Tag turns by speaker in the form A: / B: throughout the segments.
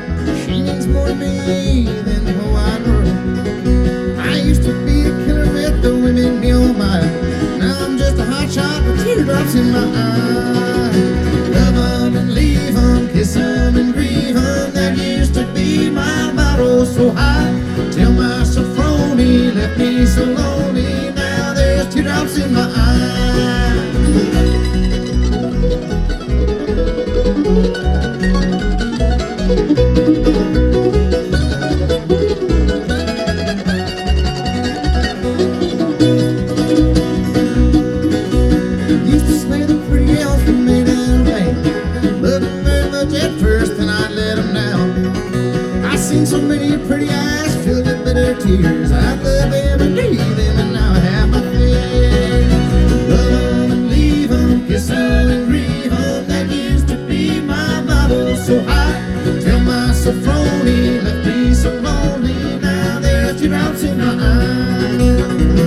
A: She means more to me than the whole wide world. I used to be a killer with the women me on my. Now I'm just a hot shot with teardrops in my eyes. Love 'em and leave 'em, kiss 'em and grieve 'em. That used to be my motto so high. Till my Sophrony left me so lonely. Now there's teardrops in my eyes. Used to slay the pretty girls from me down the lane. Loved them very much at first, then I let them down. I seen so many pretty eyes filled with bitter tears. I love them and leave them, and now I have my fears. Love them and leave them, kiss them and grieve them. That used to be my motto so high. Till my Sophrony left me so lonely. Now there's teardrops in my eyes.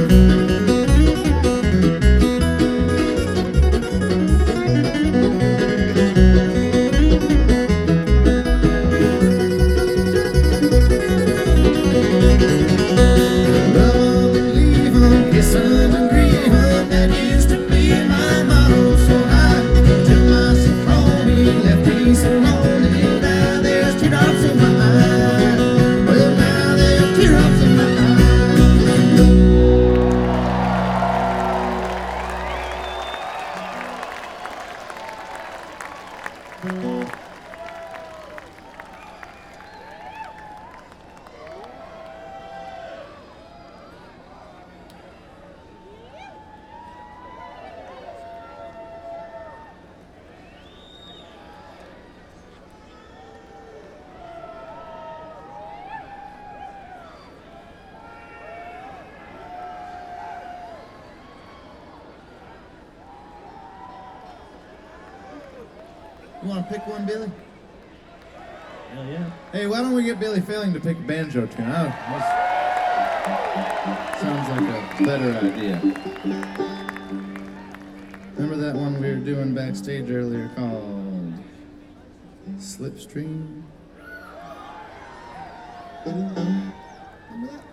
A: You want to pick one, Billy?
B: Hell yeah.
A: Hey, why don't we get Billy Failing to pick a banjo tune? Sounds like a better idea. Remember that one we were doing backstage earlier called Slipstream? Remember that?